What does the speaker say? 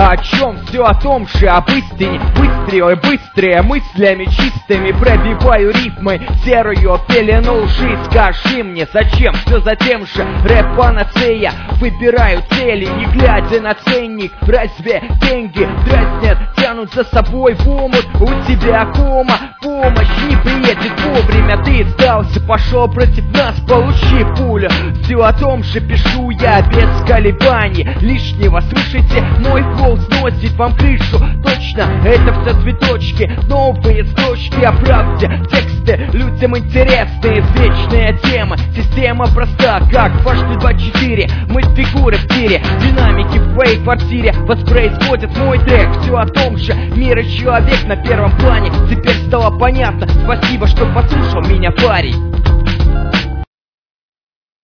о чем? Все о том же, об истине. Быстрее, быстрее, мыслями чистыми пробиваю рифмы серую пелену лжи. Скажи мне, зачем? Все за тем же, рэп панацея. Выбираю цели, не глядя на ценник. Разве деньги дразнят, тянут за собой в омут? У тебя кома, помощь не приедет вовремя. Ты сдался, пошел против нас, получи пулю. Все о том же пишу я без колебаний лишнего. Слышите, мой флоу сносит вам крышу. Точно, это все цветочки, новые строчки о правде. Тексты людям интересные, вечная тема. Система проста, как ваш 24. Мы фигуры в тире, динамики в твоей квартире воспроизводят мой трек. Все о том же, мир и человек на первом плане. Теперь стало понятно, спасибо, что послушал меня, парень.